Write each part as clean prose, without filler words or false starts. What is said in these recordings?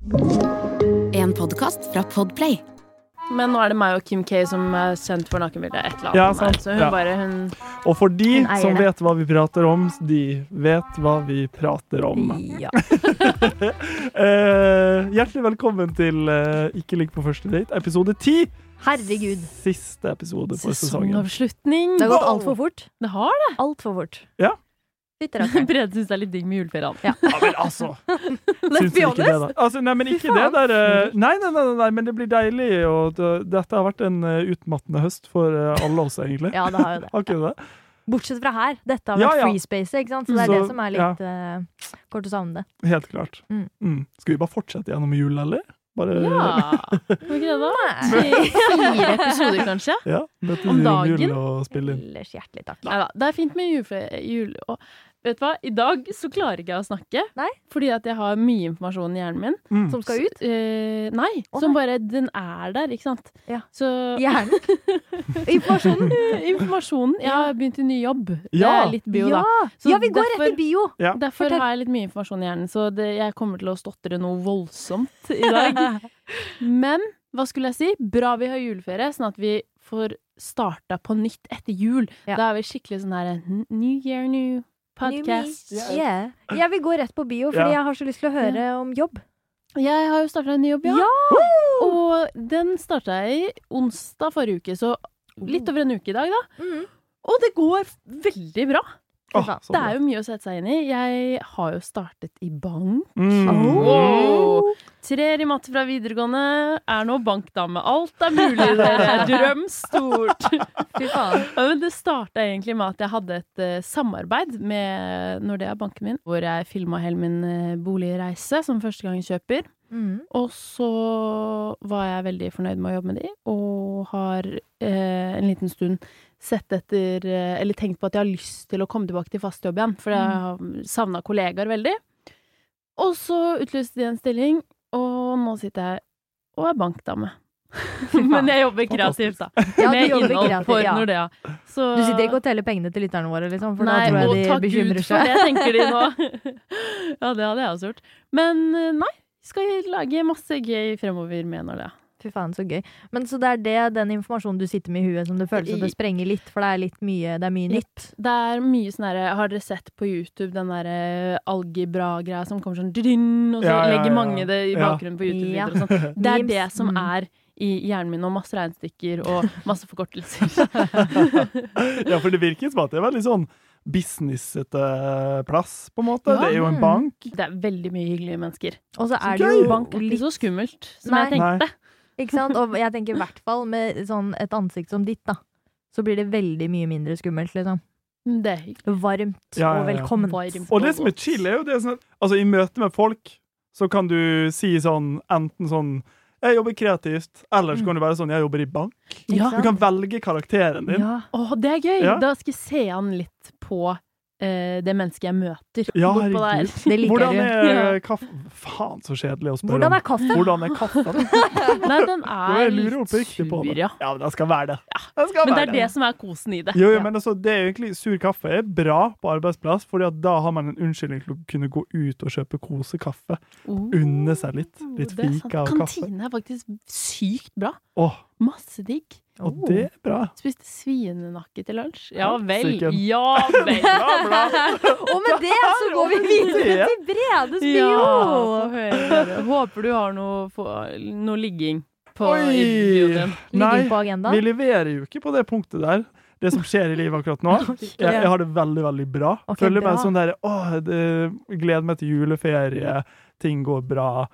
En podcast fra Podplay. Men nå det meg og Kim K som sendt for nakenbildet et eller annet. Ja, sant. Så hun Og for de Hun eier som det. vet hva vi prater om, de vet hva vi prater om. Ja. Hjertelig velkommen til Ikke ligg på første date, episode 10. Herregud. Siste episode på sesongen. Sesongavslutning. Det har gått alt for fort. Det har det. Alt for fort. Ja. Brede synes det er litt digg med juleferien. Ja. Ja, men altså. Syns be du ikke det, da? Altså, nei, men ikke det der. Nei, men det blir deilig, og dette har vært en utmattende høst for alle oss, egentlig. Ja, det har jo det. Har ikke det? Bortsett fra her. Dette har vært Ja. freespace, ikke sant? Så det er Så, det som er litt kort å savne det. Helt klart. Skal vi bare fortsette gjennom jul, eller? Bare, Ja. Hva det da? 4 episoder, kanskje? Ja, møtes Om i dagen? jul og spille inn. Ellers hjertelig takk. Neida, det er fint med jul. Og vet du hva? I dag så klarer ikke jeg å snakke. Nei. Fordi at jeg har mye informasjon i hjernen min. Som skal ut? Nei. Å, Som nei. bare, den er der, ikke sant? Ja. Så Hjernen. Informasjonen. informasjonen. Jeg har begynt i ny jobb. Det Ja. er litt bio, da. Ja. Så Ja, vi går derfor- rett i bio. Ja. Derfor Fortell. har jeg litt mye informasjon i hjernen, så jeg kommer til å stotre noe voldsomt i dag. Men hva skulle jeg si? Bra vi har juleferie, sånn at vi får starta på nytt etter jul. Ja. Da er vi skikkelig sånn her New Year, new podcast. Yeah. Jeg vil gå rett på bio, fordi Ja. jeg har så lyst til å høre om jobb. Jeg har jo starta en ny jobb, ja. Ja! Og den starta jeg i onsdag forrige uke, så litt over en uke i dag, da. Mhm. Og det går veldig bra. Åh, så Det bra. er jo mye å sette seg inn i. Jeg har jo startet i bank. Mm. 3 i matte fra videregående er nå bankdame. Alt er mulig, dere. Drøm stort. Fy faen. Ja, men det starta egentlig med at jeg hadde et samarbeid med Nordea, banken min, hvor jeg filma hele min boligreise som førstegangskjøper. Mhm. Og så var jeg veldig fornøyd med å jobbe med de, og har en liten stund sett etter, eller tenkt på at jeg har lyst til å komme tilbake til fast jobb igjen, for jeg har savnet kollegaer veldig. Og så utlyste de en stilling, og nå sitter jeg og er bankdame. Men jeg jobber kreativt, da. Ja, med du jobber innhold kreativt, for ja. Nordea. Så, Du sitter ikke og teller pengene til lytterne våre, liksom, for nei, da tror og jeg takk de bekymrer Gud for seg. det, tenker de nå. Ja, det hadde jeg også gjort. Men nei, skal lage masse gøy fremover med Nordea. Fy faen, så gøy. Men så det er den informasjonen du sitter med i huet som det føles som det sprenger litt, for det er litt mye, det er mye nytt. Det er mye sånn her, har dere sett på YouTube den der algebra-greia som kommer sånn drin, og så Ja, ja, legger ja. mange det i Ja. bakgrunnen på YouTube Ja. videre og sånn. Det er Memes. det som er i hjernen min, og masse regnstykker og masse forkortelser. Ja, for det virker som at det er veldig sånn businessete plass, på en måte. Ja. Det er jo en bank. Det er veldig mye hyggelige mennesker. Og så er Så det gøy. jo Bank er ikke så skummelt som Nei. jeg tenkte. Ikke sant? Og jeg tenker i hvert fall med sånn et ansikt som ditt, da. Så blir det veldig mye mindre skummelt, liksom. Det er hyggelig. Varmt Ja, ja, og ja. velkomment. Varmt Og det som er chill, er jo det sånn at altså, i møte med folk, så kan du si sånn, enten sånn jeg jobber kreativt, eller så kan du være sånn, jeg jobber i bank. Ja. Du kan velge karakteren din. Ja. Å, det er gøy! Ja. Da skal jeg se an litt på det mennesket jeg møter. Ja, bortpå der. herregud. Det liker Hvordan du. er kaffe? Faen, så kjedelig å spørre Hvordan om. er kaffen? Hvordan er kaffen? Nei, den er Jeg lurer litt oppriktig på sur, det. ja. Ja, men den skal være det. Den skal Men det være er det som er kosen i det. Jo, Ja. men altså, det er egentlig sur kaffe er bra på arbeidsplass, fordi at da har man en unnskyldning til å kunne gå ut og kjøpe kosekaffe. Unne seg litt Det er sant. fika og kaffe. Kantinen er faktisk sykt bra. Åh, Masse digg. og det er bra. Spiste svinenakke til lunsj. Ja vel. Helsike. Ja vel. Bra, bra. Og med det så går vi videre til Bredes bio! Ja, få høre dere. Håper du har noe ligging på Oi. i bioen din. Nei, Ligging på vi agendaen. leverer jo ikke på det punktet der. Det som skjer i livet akkurat nå. Jeg har det veldig, veldig bra. Ok, Føler bra. meg sånn der, gleder meg til juleferie, ting går bra,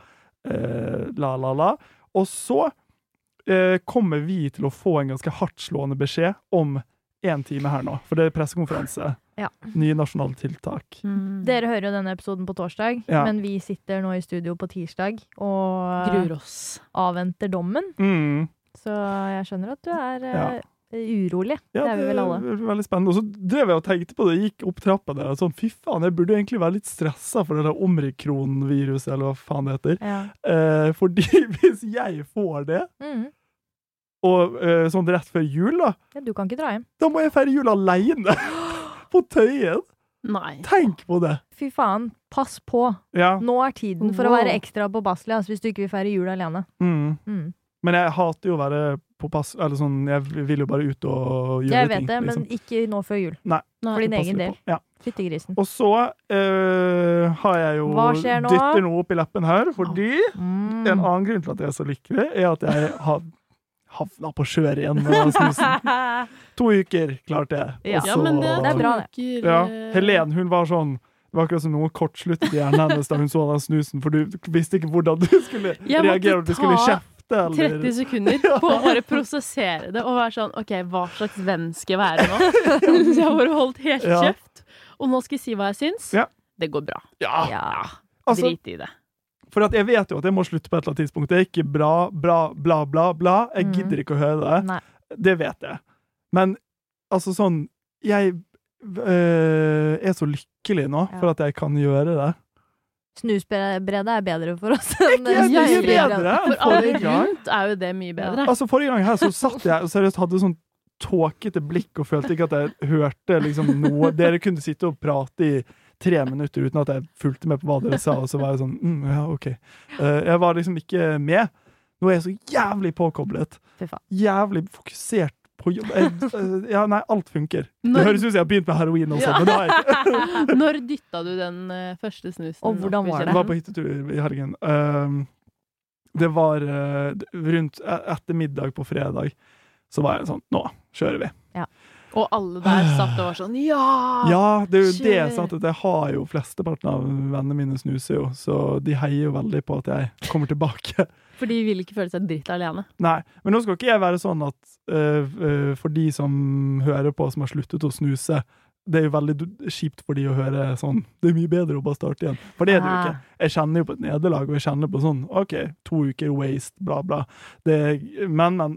la. Og så kommer vi til å få en ganske hardtslående beskjed om 1 time her nå, for det er pressekonferanse. Ja. Nye nasjonale tiltak. Dere hører jo denne episoden på torsdag, Ja. men vi sitter nå i studio på tirsdag og Gruer oss. avventer dommen. Mm. Så jeg skjønner at du er Ja. urolig. Ja, det er vi vel alle. er veldig spennende. Og så drev jeg og tenkte på det, gikk opp trappa der, og sånn, fy faen, jeg burde egentlig være litt stresset for det der omikron-viruset, eller hva faen det heter. Ja. Fordi hvis jeg får det, Mm. og sånn rett før jul da, Ja, du kan ikke dra hjem. da må jeg feire jul alene på Tøyen. Nei. Tenk på det! Fy faen, pass på. Ja. Nå er tiden for å være ekstra påpasselig, altså, hvis du ikke vil feire jul alene. Men jeg hater jo å være på pass, eller sånn, jeg vil jo bare ut og gjøre ting. Jeg vet det, men ikke nå før jul. Nei. For din egen del. Ja. Fyttegrisen. Og så har jeg jo dytter noe opp i leppen her, fordi en annen grunn til at jeg er så lykkelig, er at jeg har havna på sjør igjen med snusen. 2 uker klarte jeg. Ja, men det er bra, det. Ja, Helen, hun var sånn, det var akkurat som noe kortsluttet i hjernen hennes da hun så den snusen, for du visste ikke hvordan du skulle reagere, om du skulle kjefte, eller 30 sekunder på å bare prosessere det og være sånn, ok, hva slags venn skal jeg være nå? Så jeg bare holdt helt kjeft. Og nå skal jeg si hva jeg syns. Ja. Det går bra. Ja. Altså, drit i det. For at jeg vet jo at jeg må slutte på et eller annet tidspunkt. Det er ikke bra, bla, bla, bla, bla. Jeg gidder ikke å høre det. Nei. Det vet jeg. Men altså sånn, jeg er så lykkelig nå for at jeg kan gjøre det. Snusbredet er bedre for oss. Mye bedre. For alle rundt er jo det mye bedre. Altså forrige gang her så satt jeg og seriøst hadde sånn tåkete blikk og følte ikke at jeg hørte liksom noe. Dere kunne sitte og prate i 3 minutter uten at jeg fulgte med på hva dere sa, og så var jeg sånn, ja, ok. Jeg var liksom ikke med. Nå er jeg så jævlig påkoblet. Jævlig fokusert på jobb. Ja, nei, alt funker. Det høres ut som jeg har begynt med heroin også, men det har jeg ikke. Når dyttet du den første snusen? Og hvordan var det? Det var på hyttetur i helgen. Det var rundt etter middag på fredag, så var jeg sånn, nå kjører vi. Ja. Og alle der satt og var sånn, ja, det er jo det, sant, at jeg har jo flesteparten av vennene mine snuser jo, så de heier jo veldig på at jeg kommer tilbake. For de vil ikke føle seg dritt alene. Nei, men nå skal ikke jeg være sånn at for de som hører på som har sluttet å snuse, det er jo veldig kjipt for de å høre sånn, det er mye bedre å bare starte igjen. For det er det jo ikke. Jeg kjenner jo på et nederlag, og jeg kjenner på sånn, ok, 2 uker waste, bla bla. Men,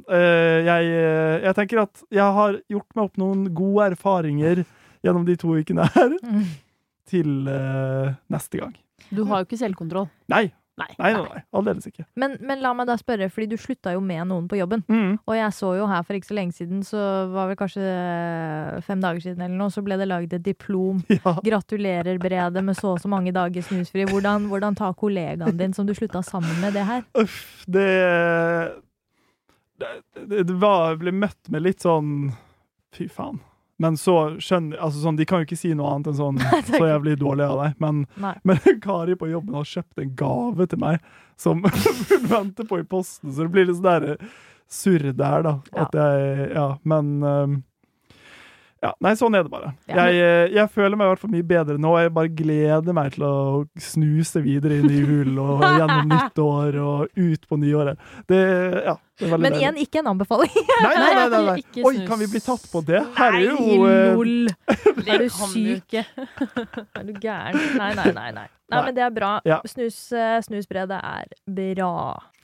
jeg tenker at jeg har gjort meg opp noen gode erfaringer gjennom de 2 ukene her, til neste gang. Du har jo ikke selvkontroll. Nei, aldeles ikke. Men la meg da spørre, fordi du slutta jo med noen på jobben, og jeg så jo her for ikke så lenge siden, så var vel kanskje 5 dager siden eller noe, så ble det laget et diplom. Gratulerer Brede med så mange dager snusfri. Hvordan tar kollegaen din som du slutta sammen med det her? Ble møtt med litt sånn, fy faen. Men så skjønner, altså sånn, de kan jo ikke si noe annet enn sånn, så jeg blir dårlig av deg. Men Kari på jobben har kjøpt en gave til meg, som hun venter på i posten, så det blir litt sånn der surr der da. At nei, sånn er det bare. Jeg føler meg i hvert fall mye bedre nå. Jeg bare gleder meg til å snuse videre inn i julen og gjennom nytt år og ut på nyåret. Det er men igjen, ikke en anbefaling. Nei. Oi, kan vi bli tatt på det? Her er jo... lol. Er du syk? Er du gæren? Nei, men det er bra. Snusbredet er bra.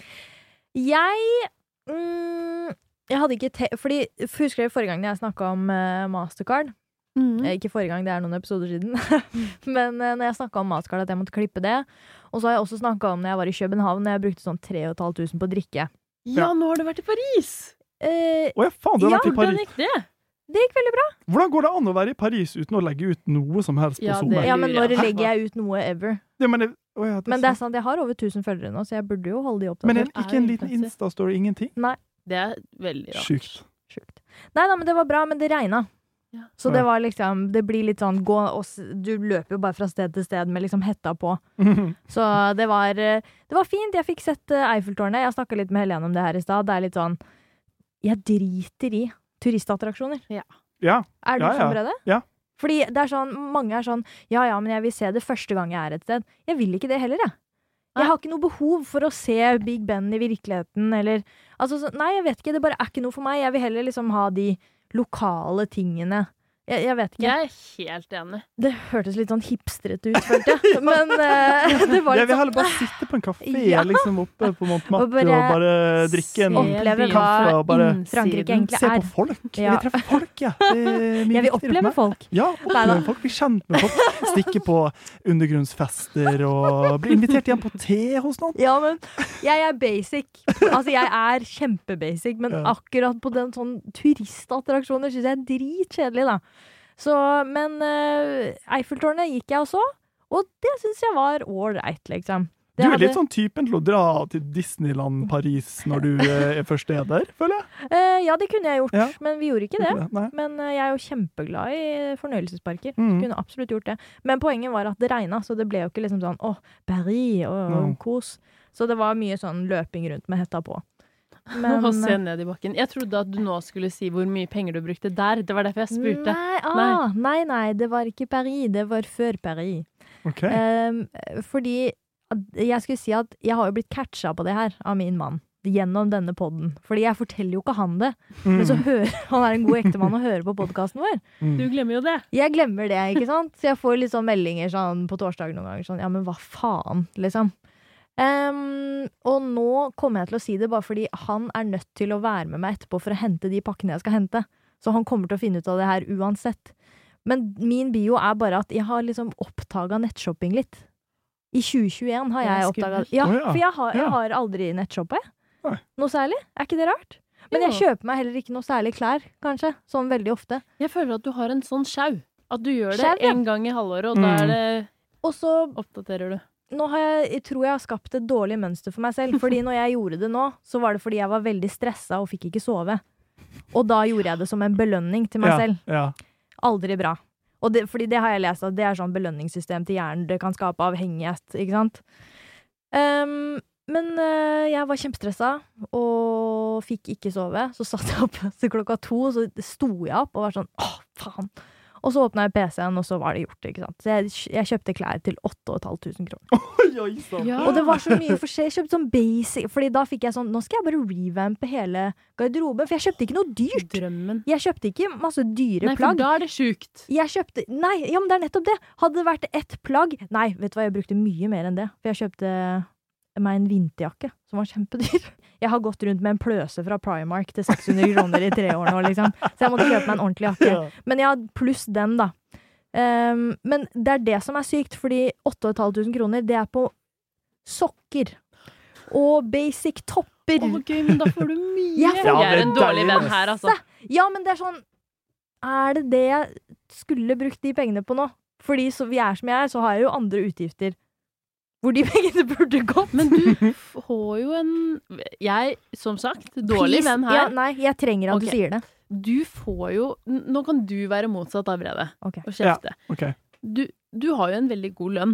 Jeg hadde ikke fordi, husker dere forrige gang jeg snakket om Mastercard? Ikke forrige gang, det er noen episoder siden. Men når jeg snakket om Mastercard, at jeg måtte klippe det. Og så har jeg også snakket om når jeg var i København, når jeg brukte sånn 3500 på drikke. Ja, nå har du vært i Paris! Faen, du har vært i Paris. Hvordan gikk det? Det gikk veldig bra. Hvordan går det an å være i Paris uten å legge ut noe som helst på Zoom? Ja, men når legger jeg ut noe ever? Men det er sant, jeg har over 1000 følgere nå, så jeg burde jo holde de opp. Men ikke en liten Insta-story, ingenting? Nei. Det er veldig rart. Sjukt. Nei, men det var bra, men det regnet. Ja. Så det var liksom, det blir litt sånn, du løper jo bare fra sted til sted med liksom hetta på. Så det var fint, jeg fikk sett Eiffeltårnet, jeg snakket litt med Helene om det her i sted, det er litt sånn, jeg driter i turistattraksjoner. Ja. Er du sånn, Brede? Ja. Fordi det er sånn, mange er sånn, ja, men jeg vil se det første gang jeg er et sted. Jeg vil ikke det heller, jeg. Jeg har ikke noe behov for å se Big Ben i virkeligheten, eller, altså, nei, jeg vet ikke, det bare er ikke noe for meg. Jeg vil heller liksom ha de lokale tingene. Jeg vet ikke. Jeg er helt enig. Det hørtes litt sånn hipstrete ut, følte jeg. Men det var litt sånn... Jeg vil heller bare sitte på en kafé, liksom oppe på Montmartre, og bare drikke en kaffe, og bare Frankrike egentlig se på folk. Jeg vil treffe folk, Jeg vil oppleve folk. Ja, oppleve folk, bli kjent med folk. Stikke på undergrunnsfester, og bli invitert hjem på te hos noen. Ja, men jeg er basic. Altså, jeg er kjempebasic, men akkurat på den sånn turistattraksjoner synes jeg er dritkjedelig, da. Så, men Eiffeltårnet gikk jeg og så, og det synes jeg var all right, liksom. Du litt sånn typen til å dra til Disneyland Paris når du først der, føler jeg? Ja, det kunne jeg gjort, men vi gjorde ikke det. Nei. Men jeg jo kjempeglad i fornøyelsesparker. Kunne absolutt gjort det. Men poenget var at det regnet, så det ble jo ikke liksom sånn, Paris og kos. Så det var mye sånn løping rundt med hetta på. Men, og se ned i bakken. Jeg trodde at du nå skulle si hvor mye penger du brukte der. Det var derfor jeg spurte. Nei, det var ikke Paris. Det var før Paris. Okay. Fordi jeg skulle si at jeg har jo blitt catcha på det her av min mann gjennom denne podden. Fordi jeg forteller jo ikke han det. Men så han en god ektemann og hører på podcasten vår. Du glemmer jo det. Jeg glemmer det, ikke sant? Så jeg får litt sånn meldinger sånn, på torsdag noen ganger. Sånn, ja, men hva faen, liksom. Og nå kommer jeg til å si det bare fordi han nødt til å være med meg etterpå for å hente de pakkene jeg skal hente. Så han kommer til å finne ut av det her uansett. Men min bio bare at jeg har liksom oppdaget nettshopping litt. I 2021 har jeg oppdaget... Ja, for jeg har aldri nettshoppet. Noe særlig. Ikke det rart? Men jeg kjøper meg heller ikke noe særlig klær, kanskje. Sånn veldig ofte. Jeg føler at du har en sånn sjau. At du gjør det en gang i halvåret, og da det... Og så oppdaterer du. Nå tror jeg har skapt et dårlig mønster for meg selv. Fordi når jeg gjorde det nå, så var det fordi jeg var veldig stresset og fikk ikke sove. Og da gjorde jeg det som en belønning til meg selv. Ja. Aldri bra. Og fordi det har jeg lest at det sånn belønningssystem til hjernen, det kan skape avhengighet, ikke sant? Men jeg var kjempestressa og fikk ikke sove. Så satt jeg opp til 2:00, så sto jeg opp og var sånn, faen. Og så åpnet jeg PC-en, og så var det gjort, ikke sant? Så jeg kjøpte klær til 8.500 kroner. Og det var så mye forskjell. Jeg kjøpte sånn basic, fordi da fikk jeg sånn, nå skal jeg bare revampe hele garderoben, for jeg kjøpte ikke noe dyrt. Drømmen. Jeg kjøpte ikke masse dyre plagg. Nei, for da det sjukt. Nei, ja, men det nettopp det. Hadde det vært ett plagg, nei, vet du hva, jeg brukte mye mer enn det, for jeg kjøpte meg en vinterjakke, som var kjempedyr. Jeg har gått rundt med en pløse fra Primark til 600 kroner i 3 år nå, liksom. Så jeg måtte kjøpe meg en ordentlig jakke. Men ja, pluss den da. Men det det som sykt, fordi 8.500 kroner, det på sokker og basic topper. Ok, men da får du mye. Jeg en dårlig venn her, altså. Ja, men det sånn, det jeg skulle brukt de pengene på nå? Fordi så vi som jeg så har jeg jo andre utgifter hvor de pengene burde gått. Men du får jo jeg, som sagt, dårlig venn her. Ja, nei, jeg trenger at du sier det. Du får jo, nå kan du være motsatt av Brede, og kjefte. Ja, okay. Du har jo en veldig god lønn.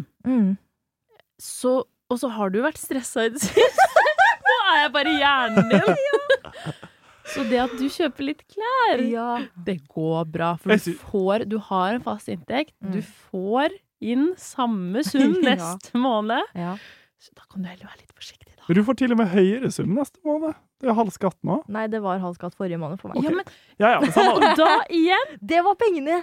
Og så har du vært stresset i det siste. Nå jeg bare i hjernen din. Så det at du kjøper litt klær, det går bra. For du har en fast inntekt, du får inn samme sum neste måned. Så da kan du heller være litt forsiktig da. Du får til og med høyere sum neste måned. Det halv skatt nå. Nei, det var halv skatt forrige måned for meg. Okay. Men samme og da igjen, det var pengene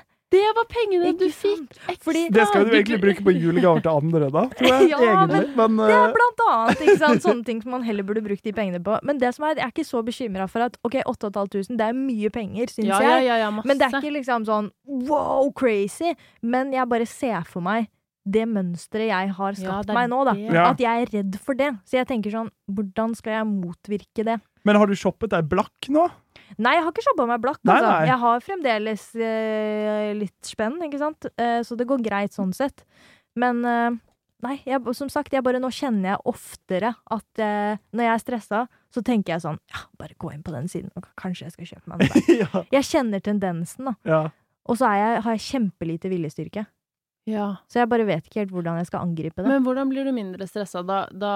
du fikk. Det skal du egentlig bruke på julegaver til andre da, tror jeg. Egentlig. Men det blant annet, ikke sant? Sånne ting som man heller burde brukt de pengene på. Men det som jeg ikke så bekymret for at, 8.500, det mye penger, synes jeg. Masse. Men det ikke liksom sånn, wow, crazy. Men jeg bare ser for meg det mønstret jeg har skapt meg nå da. At jeg redd for det. Så jeg tenker sånn, hvordan skal jeg motvirke det? Men har du shoppet deg blakk nå? Nei, jeg har ikke shoppet meg blakk, altså. Nei. Jeg har fremdeles litt spenn, ikke sant? Så det går greit sånn sett. Men nei, som sagt, nå kjenner jeg oftere at når jeg stresset, så tenker jeg sånn, bare gå inn på den siden, og kanskje jeg skal kjøpe meg noe der. Jeg kjenner tendensen da. Og så har jeg kjempelite viljestyrke. Så jeg bare vet ikke helt hvordan jeg skal angripe det. Men hvordan blir du mindre stresset da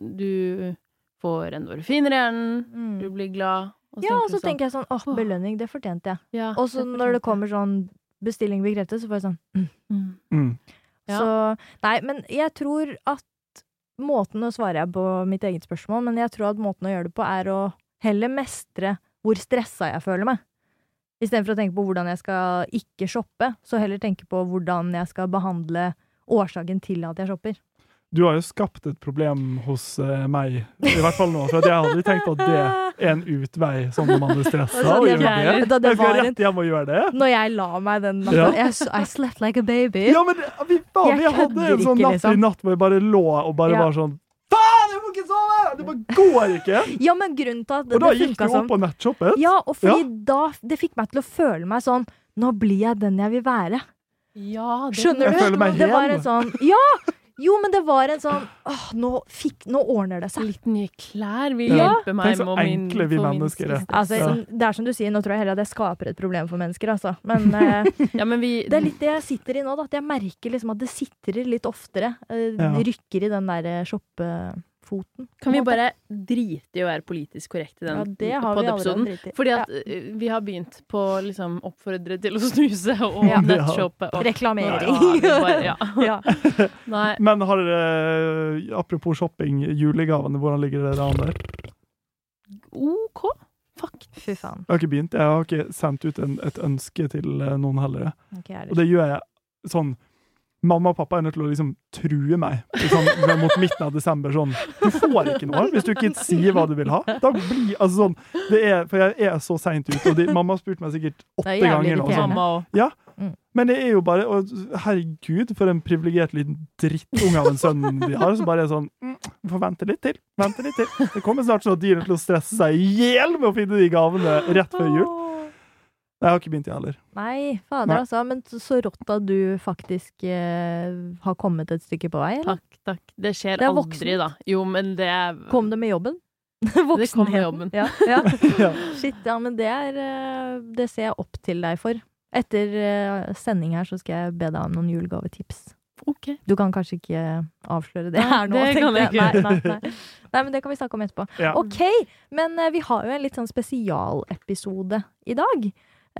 du får endorfiner i hjernen, du blir glad? Og så tenker jeg sånn, belønning, det fortjente jeg. Og så når det kommer sånn bestilling bekreftet, så får jeg sånn, Så, nei, men jeg tror at måten å svare på mitt eget spørsmål, men jeg tror at måten å gjøre det på å heller mestre hvor stresset jeg føler meg. I stedet for å tenke på hvordan jeg skal ikke shoppe, så heller tenke på hvordan jeg skal behandle årsaken til at jeg shopper. Du har jo skapt et problem hos meg, i hvert fall nå, for at jeg hadde tenkt at det en utvei, sånn når man er stresset. Jeg skal rett hjem og gjøre det. Når jeg la meg den natten, I slept like a baby. Ja, men jeg hadde en sånn natt i natt hvor jeg bare lå og bare var sånn, faen, jeg må ikke sove! Det bare går ikke. Ja, men grunnen til at og da gikk du opp på nettshoppet. Ja, og fordi da, det fikk meg til å føle meg sånn, nå blir jeg den jeg vil være. Ja, skjønner du? Jeg føler meg Det var hel. en sånn, ja! Jo, men det var en sånn, nå ordner det seg. Litt nye klær vil Ja. hjelpe meg Tenk så med å enkle vi mennesker er. Altså, Ja. det er som du sier, nå tror jeg heller at det skaper et problem for mennesker, altså. Men Ja, men vi det er litt det jeg sitter i nå, da. At jeg merker liksom at det sitrer litt oftere. Ja. Rykker i den der shoppefoten. kan vi bare drite i å være politisk korrekt i Ja, den det har vi poddepisoden? allerede dritt i. Fordi at vi har begynt på liksom oppfordre til å snuse og Ja. nettshoppe. Og, Reklamering. Ja, vi bare, ja. Ja. Nei. Men har dere, apropos shopping, julegavene, hvordan ligger dere an der? OK. Fuck. Fy faen. Jeg har ikke begynt, jeg har ikke sendt ut et ønske til noen heller. Okay, Og det gjør jeg sånn, mamma og pappa er nødt til å liksom true meg sånn, mot midten av desember, sånn, du får ikke noe hvis du ikke sier hva du vil ha. Da blir, altså sånn, for jeg er så sent ut, og mamma har spurt meg sikkert 8 Det er jævlig ganger nå. irriterende. Sånn. Mamma og Ja, Mm. men det er jo bare, og herregud, for en privilegert liten drittunge av en sønn de har, så bare er sånn, vi får vente litt til. Det kommer snart sånn at de er til å stresse seg ihjel med å finne de gavene rett før jul. Jeg har ikke begynt, jeg heller. Nei, fader Nei. altså. Men så rått at du faktisk har kommet et stykke på vei, eller? Takk. Det skjer Det er aldri, da. Jo, men det er Kom det med jobben? Det kom med Voksenheten. jobben. Ja, ja. Ja. Shit, ja, men det ser jeg opp til deg for. Etter sending her så skal jeg be deg om noen julegavetips. OK. Du kan kanskje ikke avsløre det Nei, her nå, det kan tenkte jeg ikke. Nei, men det kan vi snakke om etterpå. Ja. Ok, men vi har jo en litt sånn spesialepisode i dag.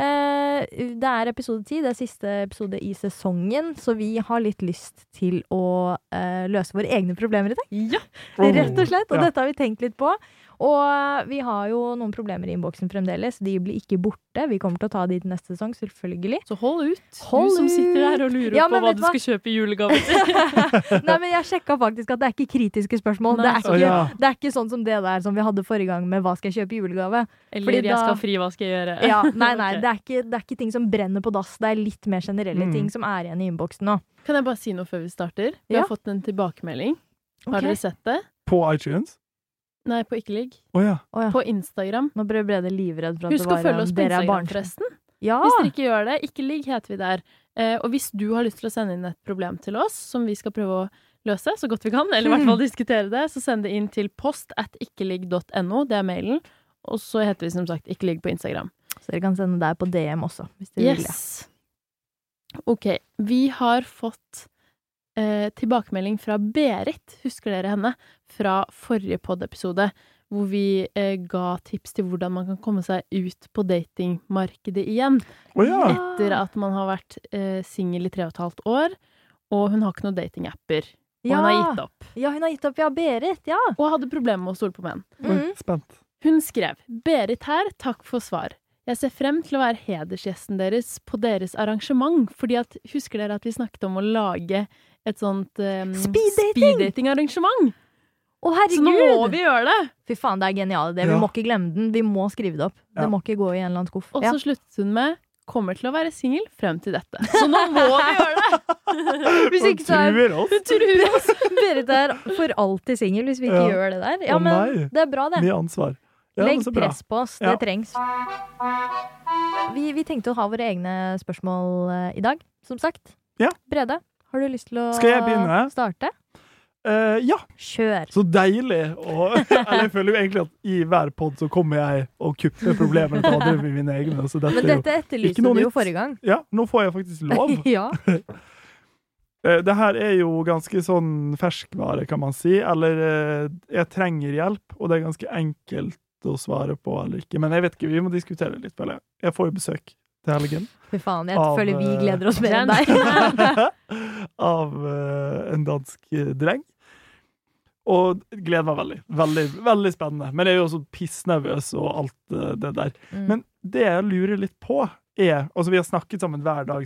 Det er episode 10, det er siste episode i sesongen, så vi har litt lyst til å løse våre egne problemer i dag. Ja. Rett og slett, og Ja. dette har vi tenkt litt på. Og vi har jo noen problemer i innboksen fremdeles. De blir ikke borte. Vi kommer til å ta de til neste sesong, selvfølgelig. Så hold ut. Hold du som sitter der og ut. lurer Ja, på men hva vet du du hva? skal kjøpe i julegave til. Nei, men jeg sjekka faktisk at det er ikke kritiske spørsmål. Nei. Det er ikke, Å, ja. det er ikke sånn som det der som vi hadde forrige gang med hva skal jeg kjøpe i julegave. Eller Fordi jeg da- skal fri, hva skal jeg gjøre? Ja, nei, Ok. det er ikke ting som brenner på dass. Det er litt mer generelle ting som er igjen i innboksen nå. Kan jeg bare si noe før vi starter? Vi Ja. har fått en tilbakemelding. Har Ok. dere sett det? På iTunes? Nei, på Ikke ligg. Åja. Å, ja. På Instagram. Nå ble Brede livredd for at Husk å det var følge oss på dere er Instagram, barnslige. forresten. Ja! Hvis dere ikke gjør det, Ikke ligg heter vi der. Og hvis du har lyst til å sende inn et problem til oss, som vi skal prøve å løse så godt vi kan, eller i hvert fall diskutere det, så send det inn til post@ikkeligg.no. Det er mailen. Og så heter vi som sagt Ikke ligg på Instagram. Så dere kan sende der på DM også, hvis dere vil det. Yes. OK. Vi har fått tilbakemelding fra Berit, husker dere henne, fra forrige poddepisode, hvor vi ga tips til hvordan man kan komme seg ut på datingmarkedet igjen. Åja. Etter at man har vært singel i 3,5 år, og hun har ikke noen datingapper. Og hun har gitt opp. Ja, hun har gitt opp, ja. Berit, ja. Og hadde problemer med å stole på menn. Oi, spent. Hun skrev: Berit her, takk for svar. Jeg ser frem til å være hedersgjesten deres på deres arrangement, fordi at, husker dere at vi snakket om å lage et sånt speeddating-arrangement? Å, Så nå må herregud! vi gjøre det! Fy faen, det er genialt. Vi Ja. må ikke glemme den. Vi må skrive det opp. Ja. Det må ikke gå i en eller annen skuff. Og Ja. så sluttet hun med: kommer til å være singel frem til dette. Så nå må vi gjøre det! Hvis ikke så er Truer oss. Tror oss. Berit er for alltid singel hvis vi ikke Ja. gjør det der. Ja, Å, men nei. det er bra, det. Mye ansvar. Ja, Legg men så bra. press på oss. Ja. Det trengs. Vi tenkte å ha våre egne spørsmål i dag, som sagt. Ja. Brede, har du lyst til å Skal jeg begynne? starte? Ja, Kjør. så deilig. Eller jeg føler jo egentlig at i hver podd så kommer jeg og kupper problemene til andre med mine egne. Så dette Men er jo, dette etterlyste ikke noe du jo nytt. forrige gang. ja, nå får jeg faktisk lov. Ja. Det her er jo ganske sånn ferskvare, kan man si. Eller jeg trenger hjelp, og det er ganske enkelt å svare på eller ikke. Men jeg vet ikke, vi må diskutere litt, føler jeg. Jeg får jo besøk til helgen. Fy faen, jeg Av, føler vi gleder oss mer enn deg. Av en dansk dreng. Og gleder meg veldig. Veldig, veldig spennende. Men jeg er jo også pissnervøs og alt det der. Mm. Men det jeg lurer litt på er, altså vi har snakket sammen hver dag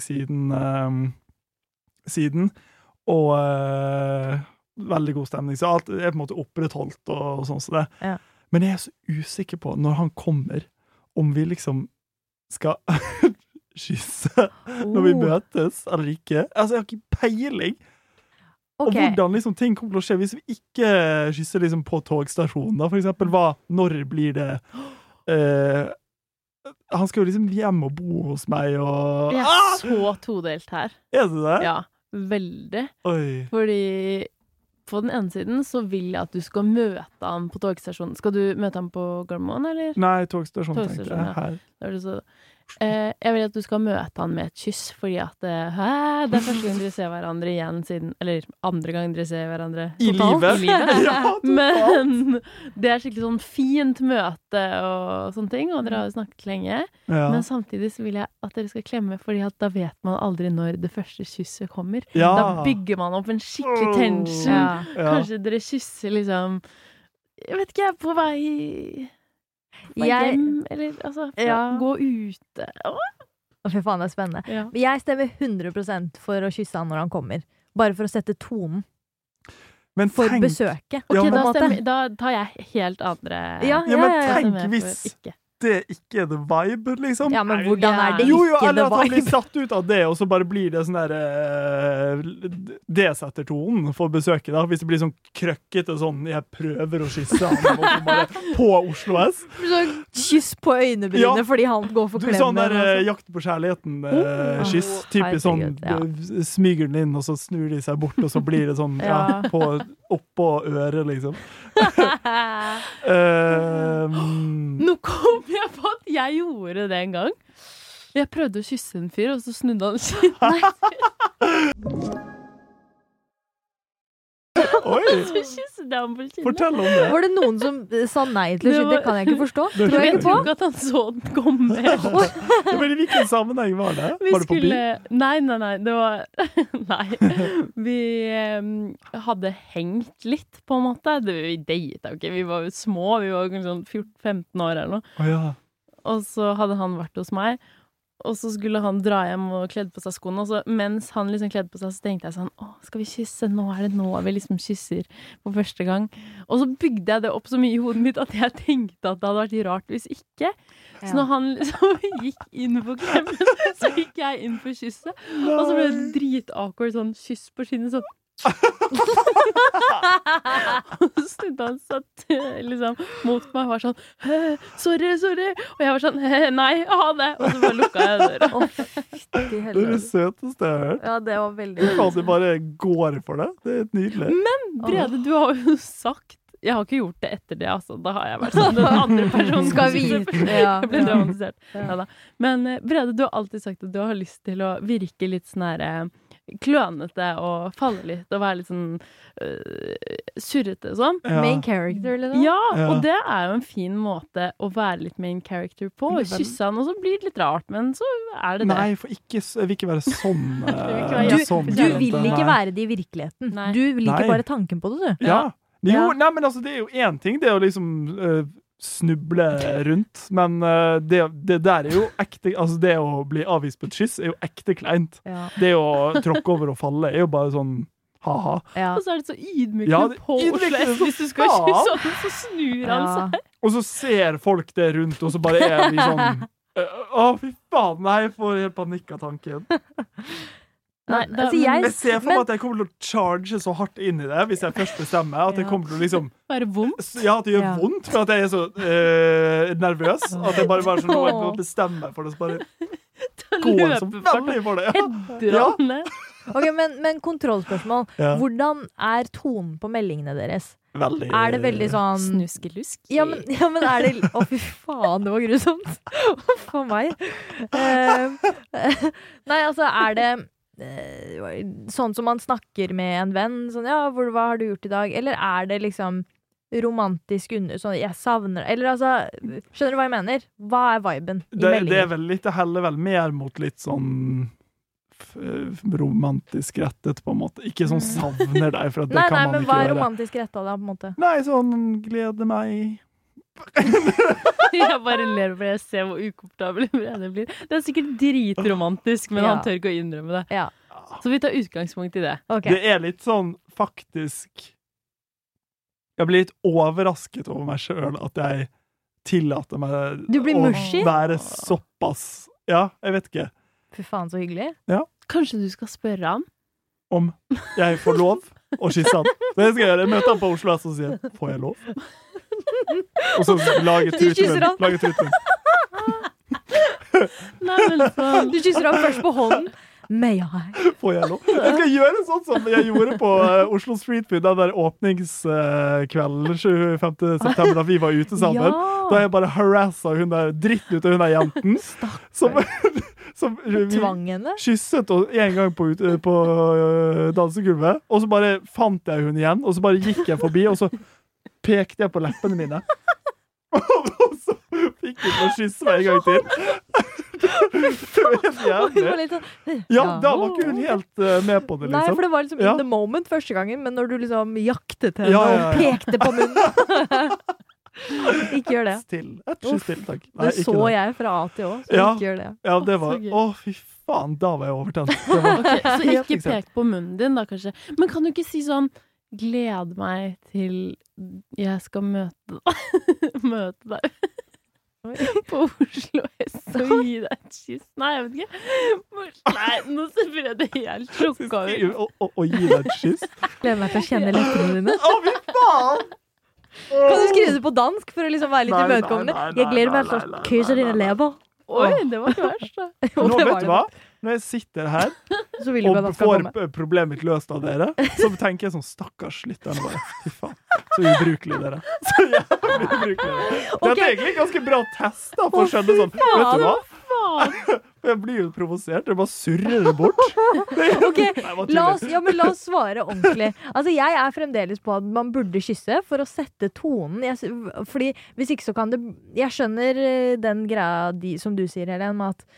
siden, og veldig god stemning, så alt er på en måte opprettholdt og sånn som det. Ja. Men jeg er så usikker på, når han kommer, om vi liksom skal kysse når vi møtes, eller ikke. Altså, jeg har ikke peiling. Og Ok. hvordan liksom ting kommer til å skje hvis vi ikke kysser liksom på togstasjonen, da, for eksempel. Når blir det han skal jo liksom hjem og bo hos meg, og... Jeg er så todelt her. Er det det? Ja, veldig. Oi. Fordi på den ene siden så vil jeg at du skal møte han på togstasjonen. Skal du møte han på Gardermoen, eller? Nei, togstasjonen tenkte jeg. Ja. Her. Da er det så... jeg vil at du skal møte han med et kyss, fordi at det er første gang dere ser hverandre igjen siden, eller andre gang dere ser hverandre totalt. I livet. Ja, men det er skikkelig sånn fint møte og sånne ting, og dere har jo snakket lenge. Ja. Men samtidig så vil jeg at dere skal klemme, fordi at da vet man aldri når det første kysset kommer. Ja. Da bygger man opp en skikkelig tension. Ja. Kanskje dere kysser liksom, jeg vet ikke, på vei... hjem, eller altså gå ute. Fy faen, det er spennende. Ja. Jeg stemmer 100% for å kysse han når han kommer. Bare for å sette tonen. Men for besøket. Ok, da tar jeg helt andre... Ja, men tenk hvis det ikke er the vibe, liksom. Ja, men hvordan er det ikke eller the at han blir vibe? satt ut av det, og så bare blir det sånn der det setter tonen for besøket, da. Hvis det blir sånn krøkkete sånn, jeg prøver å kysse han, og så bare på Oslo S. Sånn kyss på øynebrynet, fordi han går for klemmen. Sånn der jakt på kjærligheten-kyss. Typisk sånn, smyger den inn, og så snur de seg bort, og så blir det sånn, oppå øret, liksom. Nå kom jeg på at jeg gjorde det en gang. Jeg prøvde å kysse en fyr, og så snudde han kinnet. Oi! Så kysset jeg ham på kinnet. Fortell om det. Var det noen som sa nei til å kysse? Det kan jeg ikke forstå. Tror jeg ikke at han så den komme. Men i hvilken sammenheng var det? Var det på by? Nei, det var... Nei. Vi hadde hengt litt, på en måte. Vi datet, ok? Vi var jo små, vi var kanskje sånn 14-15 år eller noe. Ja. Og så hadde han vært hos meg, og så skulle han dra hjem og kledde på seg skoene, og så mens han liksom kledde på seg, så tenkte jeg sånn, skal vi kysse? Nå er det nå vi liksom kysser på første gang. Og så bygde jeg det opp så mye i hodet mitt at jeg tenkte at det hadde vært rart hvis ikke. Så når han liksom gikk inn på klemmen, så gikk jeg inn på kysset, og så ble det drit-awkward sånn kyss på skinnet, sånn. Og så snudde han seg liksom mot meg og var sånn sorry, og jeg var sånn nei, ha det, og så bare lukka jeg døra. Det er det søteste jeg har hørt. Ja, det var veldig du bare går for det. Det er nydelig. Men Brede, du har jo sagt, jeg har ikke gjort det etter det, altså. Da har jeg vært sånn, den andre personen skal vite. Jeg ble dramatisert. Ja, men Brede, du har alltid sagt at du har lyst til å virke litt sånn her klønete og falle litt og være litt sånn surrete og sånn. Ja. Main character, eller noe? Ja, og det er jo en fin måte å være litt main character på. Kysse han, og så blir det litt rart, men så er det det. Nei, for jeg vil ikke være sånn. Du vil ikke være det i virkeligheten. Nei. Du liker bare tanken på det, du. Ja. Jo, nei, men altså, det er jo en ting, det er å liksom snuble rundt, men det der er jo ekte, altså det å bli avvist på et kyss er jo ekte kleint. Ja. Det å tråkke over og falle er jo bare sånn haha. Ja. Og så er det så ydmykende på Oslo S hvis du skal kysse, så snur han seg. Og så ser folk det rundt, og så bare er vi sånn fy faen, nei, jeg får helt panikk av tanken. Nei, altså jeg ser for meg at jeg kommer til å charge så hardt inn i det hvis jeg først bestemmer at jeg kommer til å liksom være vondt? Ja, at det gjør vondt for at jeg er så nervøs at jeg bare sånn, nå må jeg bestemme for det, så bare går som veldig for det. Ja. Ok, men kontrollspørsmål. Hvordan er tonen på meldingene deres? Veldig. Er det veldig sånn snuskelusk? Ja, men er det fy faen, det var grusomt. For meg. Nei, altså, er det sånn som man snakker med en venn, sånn, hva har du gjort i dag? Eller er det liksom romantisk sånn, jeg savner, eller altså, skjønner du hva jeg mener? Hva er viben i meldingen? Det er vel litt, det heller vel mer mot litt sånn romantisk rettet, på en måte. Ikke sånn savner deg, for at det kan man ikke gjøre. Nei, men hva er romantisk rettet da, på en måte? Nei, sånn, gleder meg. Jeg bare ler for jeg ser hvor ukomfortabel det blir. Det er sikkert dritromantisk, men han tør ikke å innrømme det. Ja. Så vi tar utgangspunkt i det. Okay. Det er litt sånn, faktisk jeg blir litt overrasket over meg selv at jeg tillater meg å være såpass. Ja, jeg vet ikke. Fy faen, så hyggelig. Ja. Kanskje du skal spørre han? Om jeg får lov å kysse han. Det skal jeg gjøre. Jeg møter han på Oslo S og sier, får jeg lov? Og så lage trutmunn. Nei, men sånn. Du kysser ham først på hånden. May I? Får jeg lov? Jeg skal gjøre sånn som jeg gjorde på Oslo Street Food, den der åpningskvelden 25. september da vi var ute sammen. Ja. Da jeg bare harasset hun der dritt ut av hun der jenten. Som vi Tvang henne? kysset en gang på dansegulvet, og så bare fant jeg hun igjen, og så bare gikk jeg forbi, og så pekte jeg på leppene mine. Og så fikk hun til å kysse meg en gang til. Det var helt jævlig. Ja, da var ikke hun helt med på det, liksom. Nei, for det var liksom in the moment første gangen, men når du liksom jaktet henne og pekte på munnen. Ikke gjør det. Et kyss til, takk. Nei, det så jeg fra A til Å, så ikke gjør det. Ja, det var, fy faen, da var jeg overtent. Okay, så ikke pek på munnen din da, kanskje. Men kan du ikke si sånn, gled meg til jeg skal møte deg på Oslo S og gi deg et kyss. Nei, jeg vet ikke. Nei, nå ser jeg det helt sjokka ut. Og gi deg et kyss? Gleder meg til å kjenne leppene dine. Fy faen! Kan du skrive det på dansk for å liksom være litt imøtekommende? Jeg gleder meg til å kysse dine lever. Oi, det var ikke verst da. Nå vet du hva? Når jeg sitter her og får problemet løst av dere, så tenker jeg sånn, stakkars lytterne bare, fy faen, så ubrukelig dere. Så jævlig ubrukelig dere. Det er egentlig ganske bra test da, for å skjønne sånn, vet du hva? Jeg blir jo provosert, det bare surrer det bort. Ok, la oss svare ordentlig. Altså, jeg er fremdeles på at man burde kysse for å sette tonen. Fordi hvis ikke så kan det... Jeg skjønner den greia som du sier, Helen, med at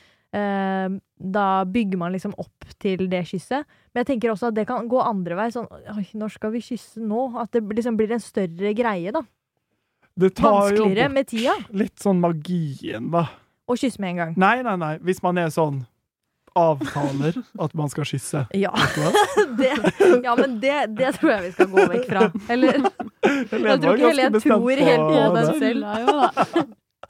da bygger man liksom opp til det kysset. Men jeg tenker også at det kan gå andre vei. Sånn, når skal vi kysse nå? At det liksom blir en større greie, da. Det tar vanskeligere med tida. Litt sånn magien, da. Og kysse med en gang. Nei. Hvis man er sånn avtaler at man skal kysse. Ja, men det tror jeg vi skal gå vekk fra. Eller, jeg tror ikke heller jeg tror helt på den selv.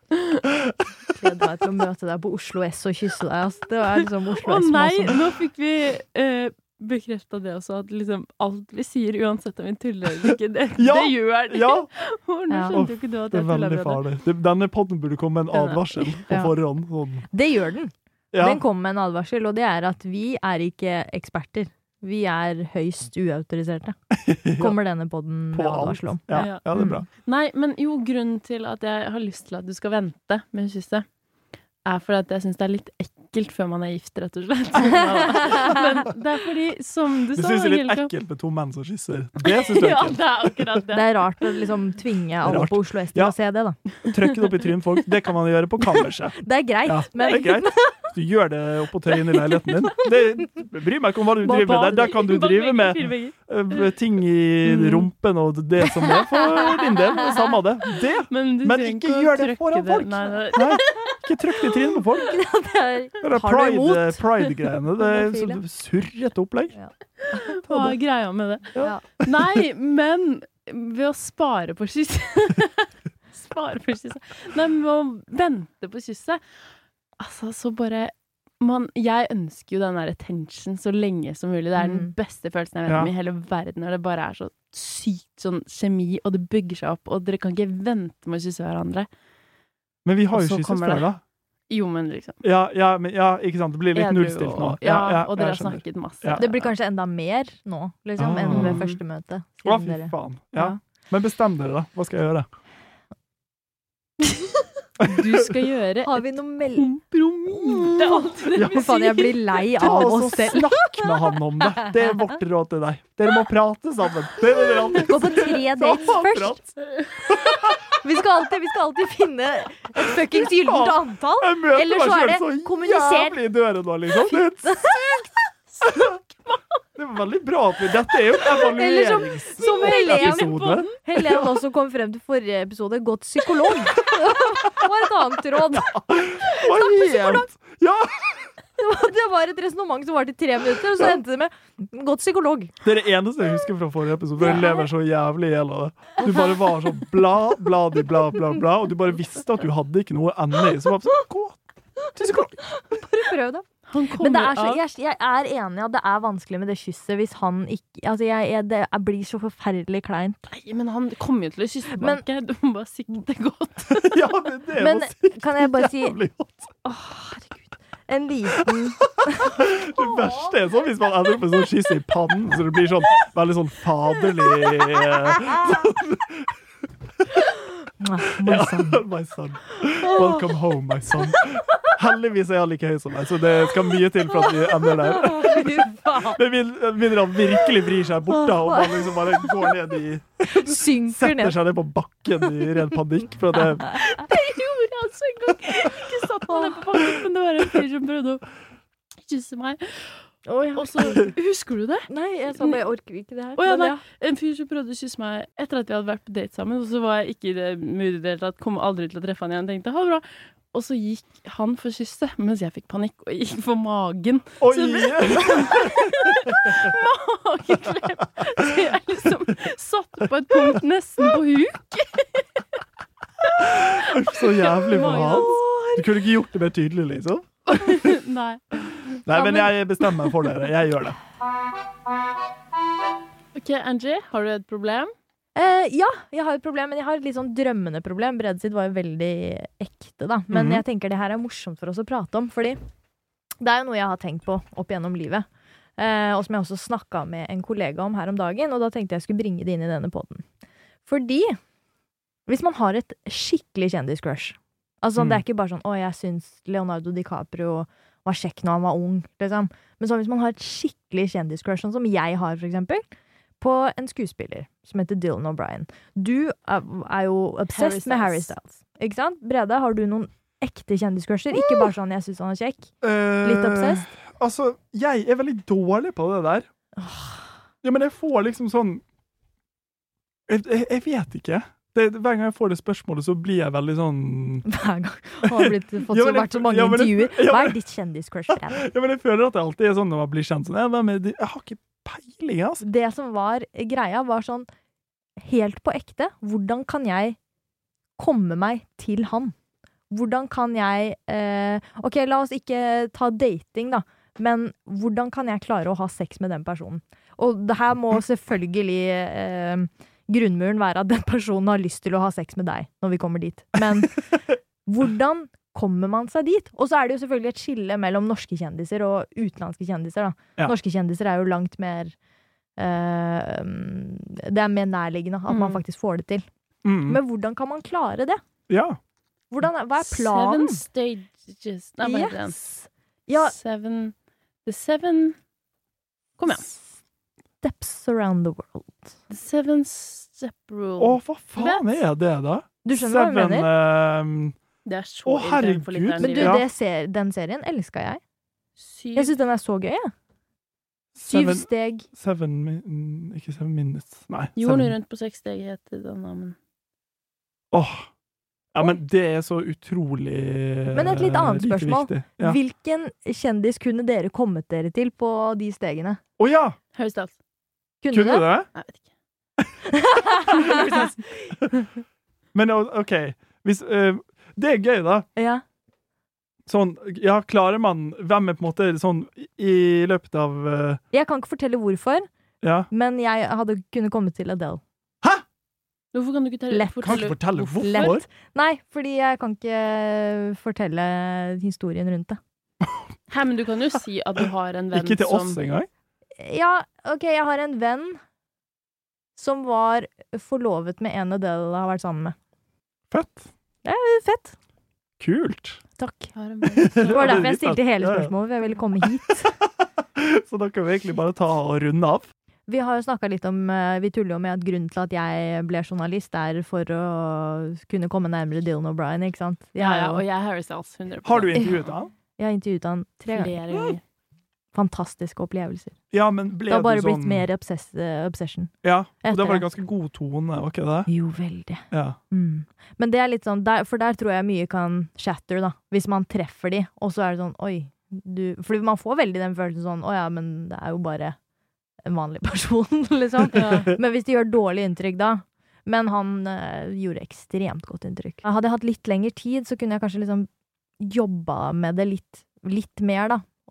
Gleder meg til å møte deg på Oslo S og kysse deg. Altså. Det var liksom Oslo S. Nei, nå fikk vi bekreftet det også, at liksom alt vi sier, uansett om vi tuller eller ikke, det gjør det. Ja. Nå skjønte jo ikke du at det jeg er veldig farlig. Denne podden burde komme med en advarsel på forhånd. Sånn. Det gjør den. Den kommer med en advarsel, og det er at vi er ikke eksperter. Vi er høyst uautoriserte. Kommer denne podden med advarsel om. Ja, det er bra. Nei, men jo, grunnen til at jeg har lyst til at du skal vente med kysset, er fordi at jeg synes det er litt ekkelt før man er gift, rett og slett. Men det er fordi, som du sa... Du synes det er litt ekkelt med to menn som kysser. Det synes du er ekkelt. Ja, det er akkurat det. Det er rart å liksom tvinge alle på Oslo S til å se det, da. Trykket opp i trynet folk, det kan man gjøre på kammerset. Det er greit, men... Det er greit. Du gjør det opp på tøyen i leiligheten din. Det bryr meg ikke om hva du driver med der. Der kan du drive med ting i rumpen og det som er for din del. Det samme det. Men ikke gjør det foran folk. Nei, ikke trykk det i trynet på folk. Det er pride-greiene. Det er sånn surrete opplegg. Hva er greia med det? Nei, men ved å spare på kysset. Nei, med å vente på kysset. Altså, så bare jeg ønsker jo den der attention så lenge som mulig. Det er den beste følelsen jeg vet om i hele verden, når det bare er så sykt sånn kjemi, og det bygger seg opp, og dere kan ikke vente med å kysse hverandre. Men vi har jo kysset før, da. Jo, men liksom. Ja, ikke sant? Det blir litt nullstilt nå. Ja, og dere har snakket masse. Det blir kanskje enda mer nå, liksom, enn ved første møte. Å, fy faen. Ja. Men bestem dere da. Hva skal jeg gjøre? Du skal gjøre har vi noe kompromiss. Jeg blir lei av oss selv. Snakk med han om det. Det er vårt råd til deg. Dere må prate sammen. Gå på 3 dates først. Vi skal alltid finne et fuckings gyllent antall. Eller så er det kommuniser. Jævlig i døren nå, liksom. Det er sykt. Det var veldig bra at dette er jo evalueringsepisode. Helen også kom frem til forrige episode, gått psykolog. Det var et annet råd. Ja. Det var et resonemang som var til 3 minutter, og så endte det med gått psykolog. Det er det eneste jeg husker fra forrige episode. Jeg lever så jævlig i hele det. Du bare var sånn bla, og du bare visste at du hadde ikke noe ende i. Så bare gå til psykolog. Bare prøv det. Men det så, jeg enig at det vanskelig med det kysset hvis han ikke altså det blir så forferdelig kleint. Nei, men han kommer jo til å kysse tilbake. Du må bare sikte godt. Ja, men kan jeg bare si godt. Herregud. En liten Det verste sånn hvis man ender opp med sånn kyss i pannen, så det blir sånn veldig sånn faderlig my son. My son. Welcome home, my son. Heldigvis han like høy som meg, så det skal mye til for at vi ender der. Men mindre han virkelig vrir seg bort da, og man liksom bare går ned i setter seg ned på bakken i ren panikk. For det gjorde jeg altså en gang. Ikke satt meg ned på bakken, men det var en fyr som prøvde å kysse meg. Og så, husker du det? Nei, jeg sa det, jeg orker ikke det her. En fyr som prøvde å kysse meg etter at vi hadde vært på date sammen, og så var jeg ikke i det mood i det hele tatt, kom aldri til å treffe han igjen, tenkte, ha det bra. Og så gikk han for kysset, mens jeg fikk panikk og gikk for magen. Oi! Så det ble mageklem. Så jeg liksom satt på et punkt nesten på huk. Så jævlig bra. Du kunne ikke gjort det mer tydelig, liksom? Nei. Nei, men jeg bestemmer for dere. Jeg gjør det. Ok, Angie, har du et problem? Ja, jeg har et problem, men jeg har et litt sånn drømmende problem. Brede sitt var jo veldig ekte, da. Men jeg tenker det her morsomt for oss å prate om, fordi det jo noe jeg har tenkt på opp gjennom livet. Og som jeg også snakket med en kollega om her om dagen, og da tenkte jeg skulle bringe det inn i denne podden. Fordi hvis man har et skikkelig kjendiscrush, altså det ikke bare sånn, jeg synes Leonardo DiCaprio var kjekk når han var ung, liksom. Men så hvis man har et skikkelig kjendiscrush, sånn som jeg har for eksempel, på en skuespiller som heter Dylan O'Brien. Du jo obsessed med Harry Styles. Ikke sant? Brede, har du noen ekte kjendiscrusher? Ikke bare sånn, jeg synes han kjekk. Litt obsessed? Altså, jeg veldig dårlig på det der. Ja, men jeg får liksom sånn jeg vet ikke. Hver gang jeg får det spørsmålet, så blir jeg veldig sånn Hver gang har vært så mange intervjuer. Hva ditt kjendiscrush? Ja, men jeg føler at det alltid sånn når man blir kjent sånn, jeg har ikke peiling, altså. Det som var greia var sånn helt på ekte. Hvordan kan jeg komme meg til han? Hvordan kan jeg ok, la oss ikke ta dating da, men hvordan kan jeg klare å ha sex med den personen? Og det her må selvfølgelig grunnmuren være at den personen har lyst til å ha sex med deg når vi kommer dit. Men hvordan kommer man seg dit? Og så det jo selvfølgelig et skille mellom norske kjendiser og utenlandske kjendiser. Da. Ja. Norske kjendiser jo langt mer det mer nærliggende at man faktisk får det til. Men hvordan kan man klare det? Ja. Hva planen? 7 stages. Nei, yes. Ja. The seven Kom igjen. Steps around the world. The 7-step rule. Hva faen det da? Du skjønner hva jeg mener? Det så herregud. Men du, den serien elsker jeg. Jeg synes den så gøy, 7 steg. Ikke 7 minutes. Nei. Jorden rundt på 6 steg heter den namen. Ja, men det så utrolig Men et litt annet spørsmål. Ja. Hvilken kjendis kunne dere kommet dere til på de stegene? Ja! Harry Styles. Kunne du det? Jeg vet ikke. Men ok, hvis, det gøy da. Ja. Sånn, klarer man, hvem på en måte sånn i løpet av Jeg kan ikke fortelle hvorfor, men jeg hadde kunnet komme til Adele. Hæ? Hvorfor kan du ikke fortelle hvorfor? Lett. Nei, fordi jeg kan ikke fortelle historien rundt det. Hæ, men du kan jo si at du har en venn som... Ikke til oss engang? Ja, ok, jeg har en venn som var forlovet med en Adele har vært sammen med. Fett. Fett. Kult. Takk. Det var derfor jeg stilte hele spørsmålet, for jeg ville komme hit. Så da kan vi egentlig bare ta og runde av. Vi har jo snakket litt om, vi tuller jo med at grunnen til at jeg ble journalist for å kunne komme nærmere Dylan O'Brien, ikke sant? Og jeg Harry Styles, 100%. Har du intervjuet han? Jeg har intervjuet han 3 ganger. Fantastiske opplevelser. Ja, men ble det har bare du sånn... blitt mer obsession. Ja, og det var ganske god tone, var ikke det? Jo, veldig. Ja. Men det litt sånn, for der tror jeg mye kan shatter da, hvis man treffer de, og så det sånn, oi, fordi man får veldig den følelsen sånn, ja, men det jo bare en vanlig person, liksom. Men hvis de gjør dårlig inntrykk da, men han gjorde ekstremt godt inntrykk. Hadde jeg hatt litt lengre tid, så kunne jeg kanskje liksom jobba med det litt mer da,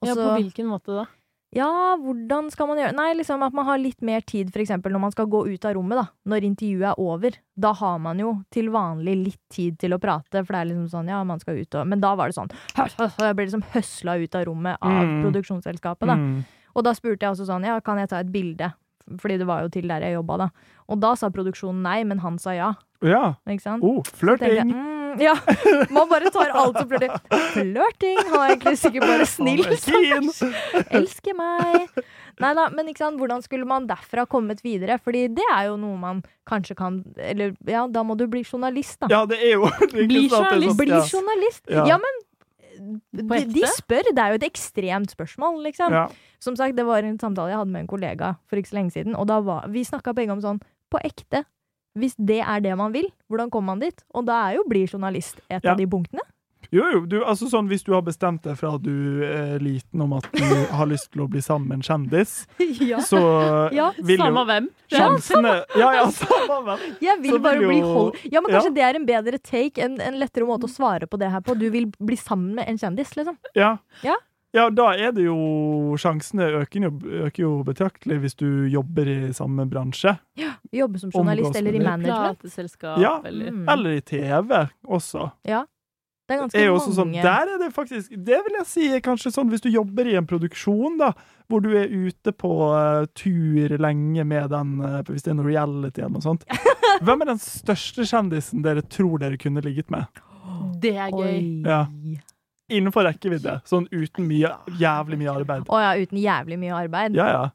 Ja, på hvilken måte da? Ja, hvordan skal man gjøre? Nei, liksom at man har litt mer tid, for eksempel når man skal gå ut av rommet da, når intervjuet over. Da har man jo til vanlig litt tid til å prate, for det liksom sånn, ja, man skal ut og... Men da var det sånn, jeg ble liksom høsla ut av rommet av produksjonsselskapet da. Og da spurte jeg også sånn, ja, kan jeg ta et bilde? Fordi det var jo til der jeg jobbet da. Og da sa produksjonen nei, men han sa ja. Ja. Ikke sant? Flørting. Ja, man bare tar alt som flørting. Flørting, han er egentlig sikkert bare snill. Elsker meg. Neida, men ikke sant, hvordan skulle man derfra kommet videre? Fordi det er jo noe man kanskje kan, eller ja, da må du bli journalist da. Ja, det er jo... Bli journalist. Bli journalist. Ja, men de spør, det er jo et ekstremt spørsmål, liksom. Ja. Som sagt, det var en samtale jeg hadde med en kollega for ikke så lenge siden, og da vi snakket begge om sånn, på ekte, hvis det er det man vil, hvordan kommer man dit? Og da er jo bli journalist et av de punktene. Jo, altså sånn, hvis du har bestemt deg fra at du er liten om at du har lyst til å bli sammen med en kjendis, så vil jo... Samme hvem. Sjansene... Ja, samme hvem. Jeg vil bare bli holdt... Ja, men kanskje det er en bedre take, en lettere måte å svare på det her på. Du vil bli sammen med en kjendis, liksom. Ja, da er det jo... Sjansene øker jo betraktelig hvis du jobber i samme bransje. Ja, jobber som journalist eller i management. Ja, eller i TV også. Ja. Det er ganske mange. Sånn, der er det faktisk, det vil jeg si, kanskje sånn, hvis du jobber i en produksjon da, hvor du er ute på tur lenge med den, hvis det er noe reality eller noe sånt. Hvem er den største kjendisen dere tror dere kunne ligget med? Det er gøy. Ja. Innenfor rekkevidde, sånn uten jævlig mye arbeid. Ja, uten jævlig mye arbeid. Ja.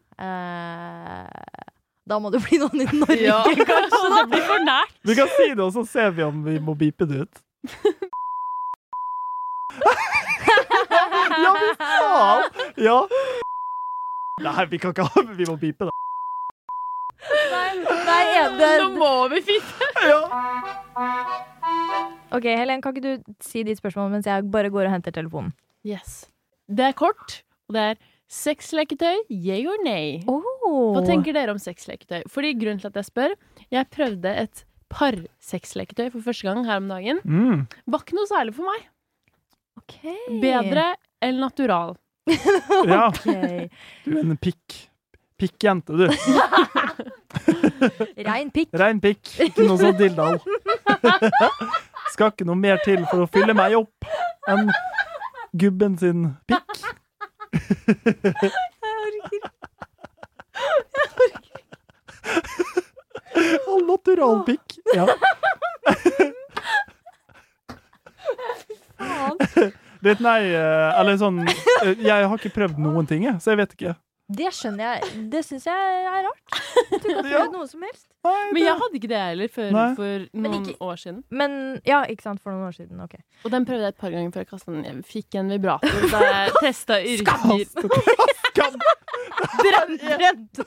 Da må det bli noen i Norge, kanskje. Det blir for nært. Vi kan si det, og så ser vi om vi må bipe det ut. Ja, vi faen! Ja. Nei, vi kan ikke ha, vi må bipe det. Nå må vi fitte. Ja. Ok, Helen, kan ikke du si ditt spørsmål mens jeg bare går og henter telefonen? Yes. Det er kort, og det er sexleketøy, yay or nay. Hva tenker dere om sexleketøy? Fordi grunnen til at jeg spør, jeg prøvde et par sexleketøy for første gang her om dagen. Var ikke noe særlig for meg. Bedre enn natural. Ja, du er en pikkjente, du. Rein pikk. Rein pikk, ikke noe sånn dildal. Skal ikke noe mer til for å fylle meg opp enn gubben sin pikk. Jeg orker. Natural pikk, ja. Vet nei, eller sånn, jeg har ikke prøvd noen ting, så jeg vet ikke. Det skjønner jeg, det synes jeg er rart. Jeg tror ikke jeg har prøvd noe som helst. Men jeg hadde ikke det heller for noen år siden. Men, ja, ikke sant, for noen år siden, ok. Og den prøvde jeg et par ganger før jeg kastet den. Jeg fikk en vibrator da jeg testet yrker. Drømte.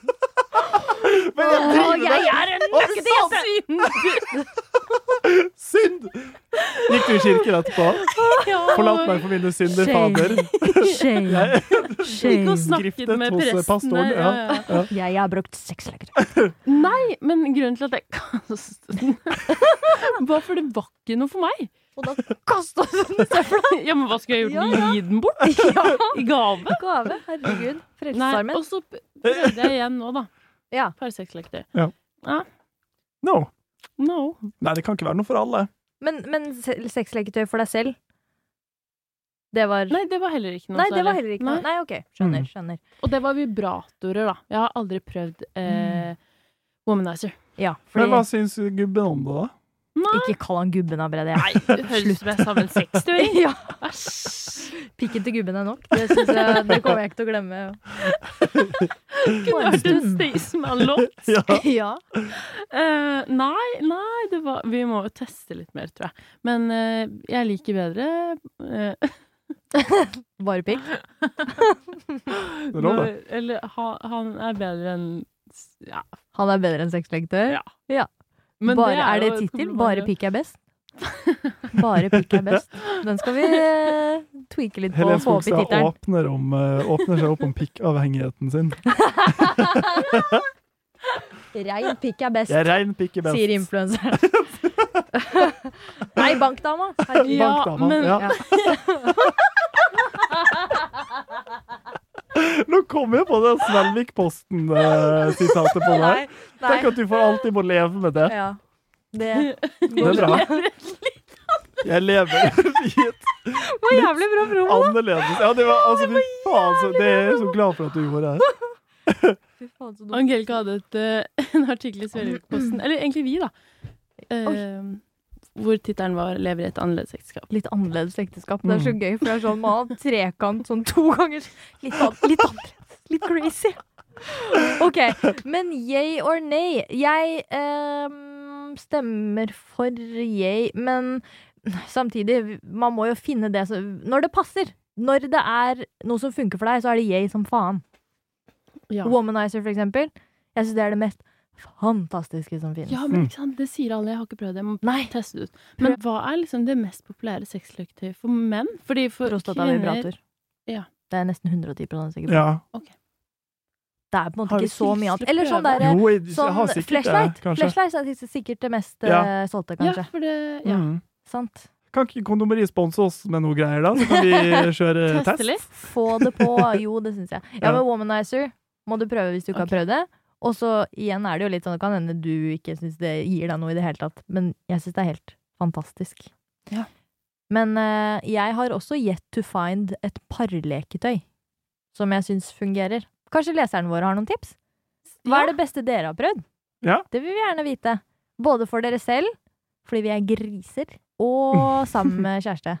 Jeg er en nøkkete jente! Synd! Gikk du i kirken etterpå? Forlat meg for mine synder, fader. Shame. Gikk og snakket med presten. Jeg har brukt sexleketøy. Nei, men grunnen til at jeg kastet den var for det var ikke noe for meg. Og da kastet du den søpla. Ja, men hva skal jeg gjøre? Gi den bort? I gave? Gave, herregud. Frelsesarmen. Og så prøvde jeg igjen nå da. Par sexleketøy. No. Nei, det kan ikke være noe for alle. Men sexleketøy for deg selv? Det var... Nei, det var heller ikke noe. Nei, det var heller ikke noe. Nei, ok. Skjønner. Og det var vibratorer da. Jeg har aldri prøvd womanizer. Ja, fordi... Men hva synes gubben om det da? Nei. Ikke kall han gubben av Brede. Nei, du høres mest av en 60-åring. Ja. Pikken til gubben er nok. Det synes jeg, det kommer jeg ikke til å glemme. Kunne vært en Staysman-låt. Ja. Nei, det var, vi må jo teste litt mer, tror jeg. Men jeg liker bedre... Bare pikk? Eller han er bedre enn... Ja. Han er bedre enn sexleketøy? Ja. Men er det tittel? Bare pikk er best? Bare pikk er best. Den skal vi tweake litt på og få opp i tittelen. Åpner seg opp om pikkavhengigheten sin. Rein pikk er best, rein pikk er best. sier influenseren. Nei, bankdama. Bankdama, ja. med på det Svelvik-posten-sitatet på deg. Tenk at du får alltid må leve med det. Ja. Det er bra. Jeg lever i et var jævlig bra promo. Annerledes. Ja, det var, altså, fy faen, så, det er jeg så glad for at du gjorde det. Angelica hadde en artikkel i Svelvik-posten, eller egentlig vi da, hvor tittelen var «Lever i et annerledes ekteskap». Litt annerledes ekteskap. Det er så gøy, for det er sånn man har trekant sånn 2 ganger. Litt annerledes. Litt crazy. Ok, men yay or nay? Jeg stemmer for yay, men samtidig, man må jo finne det når det passer. Når det er noe som funker for deg, så er det yay som faen. Ja. Womanizer, for eksempel. Jeg synes det er det mest fantastiske som finnes. Ja, men ikke sant? Det sier alle. Jeg har ikke prøvd det. Jeg må teste det ut. Men hva er liksom det mest populære sexleketøy for menn? Fordi for prostatavibrator. Ja. Det er nesten 110% sikkert. Ja. Ok. Det er på en måte ikke så mye annet. Eller sånn der, sånn flashlight. Flashlight er sikkert det mest solgte, kanskje. Ja, for det, ja. Sant. Kan ikke kondomeri sponse oss med noe greier da? Så kan vi kjøre test. Få det på. Jo, det synes jeg. Ja, men Womanizer må du prøve hvis du ikke har prøvd det. Og så igjen er det jo litt sånn, det kan hende du ikke synes det gir deg noe i det hele tatt. Men jeg synes det er helt fantastisk. Ja. Men jeg har også yet to find et parleketøy som jeg synes fungerer. Kanskje leserne våre har noen tips? Hva er det beste dere har prøvd? Ja. Det vil vi gjerne vite. Både for dere selv, fordi vi er griser, og sammen med kjæreste.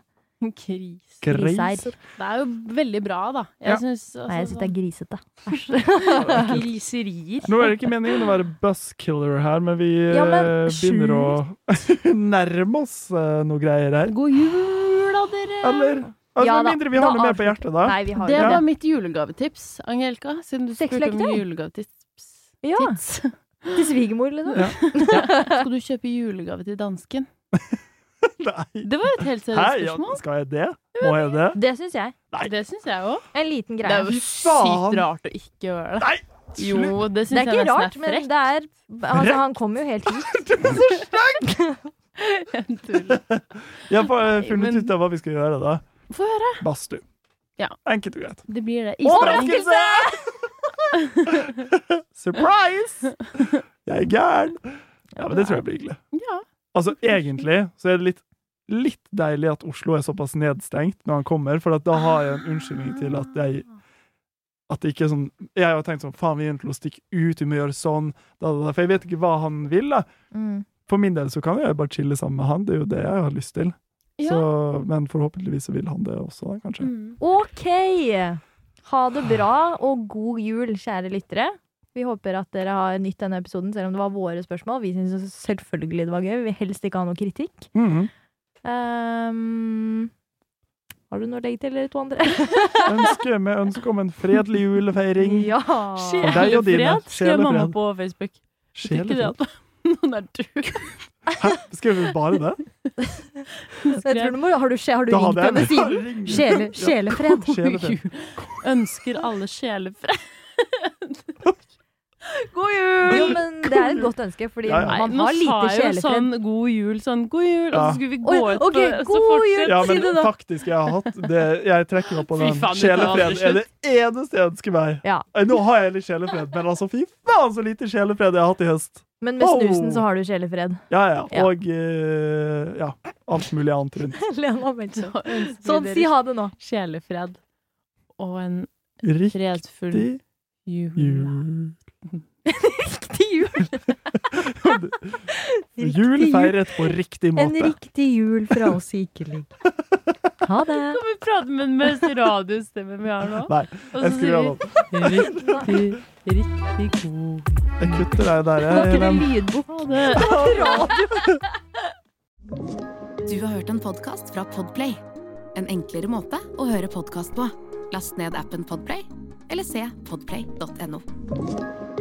Griser. Det er jo veldig bra, da. Jeg synes det er grisete. Griserier. Nå er det ikke meningen å være buzzkiller her, men vi begynner å nærme oss noe greier her. God jul da, dere! Eller... Altså, mindre vi har noe mer på hjertet da. Nei, vi har det var mitt julegavetips, Angelica, siden du spurte om julegavetips. Ja, til svigermor, liksom. Ja. Skal du kjøpe julegave til dansken? Nei. Det var et helt seriøst spørsmål. Skal jeg det? Må jeg det? Det synes jeg. Nei. Det synes jeg også. En liten greie. Det er jo sykt rart å ikke gjøre det. Nei! Jo, det synes jeg nesten er frekt. Det er ikke rart, men det er... Altså, han kommer jo helt hit. Du er så stygg! Jeg har funnet ut av hva vi skal gjøre da. Få høre. Bastu. Ja. Enkelt og greit. Det blir det. Overraskelse! Surprise! Jeg er gæren. Ja, men det tror jeg blir hyggelig. Ja. Altså, egentlig så er det litt deilig at Oslo er såpass nedstengt når han kommer, for da har jeg en unnskyldning til at det ikke er sånn, jeg har tenkt sånn, faen, vi er til å stikke ut, vi må gjøre sånn, for jeg vet ikke hva han vil da. For min del så kan jeg bare chille sammen med han, det er jo det jeg har lyst til. Ja. Så, men forhåpentligvis så vil han det også da, kanskje. Ok! Ha det bra, og god jul, kjære lyttere. Vi håper at dere har nytt denne episoden, selv om det var våre spørsmål. Vi synes selvfølgelig det var gøy. Vi vil helst ikke ha noe kritikk. Har du noe å legge til, eller to andre? ønske om en fredelig julefeiring. Ja! Sjelefred, skrev mamma på Facebook. Sjelefred? Noen er du. Hæ? Skrev du bare det? Har du ringt henne siden? Sjelefred. Ønsker alle sjelefred. God jul! Jo, men det er et godt ønske, fordi man har lite sjelefred. Sånn god jul, og så skulle vi gå ut god jul! Ja, men faktisk, jeg har hatt det, jeg trekker meg på den. Sjelefred er det eneste jeg ønsker meg. Ja. Nå har jeg litt sjelefred, men altså, fy faen så lite sjelefred jeg har hatt i høst. Men med snusen så har du sjelefred. Ja. Og alt mulig annet rundt. Sånn, si ha det nå. Sjelefred. Og en fredfull jul. Riktig jul! Jul feiret på riktig måte. En riktig jul fra oss Ikelig. Ha det! Kan vi prate med den mest radiostemmen vi har nå? Nei, jeg skriver av riktig god. Jeg kutter deg der. Var ikke det lydbok? Du har hørt en podcast fra Podplay. En enklere måte å høre podcast på. Last ned appen Podplay, eller se podplay.no.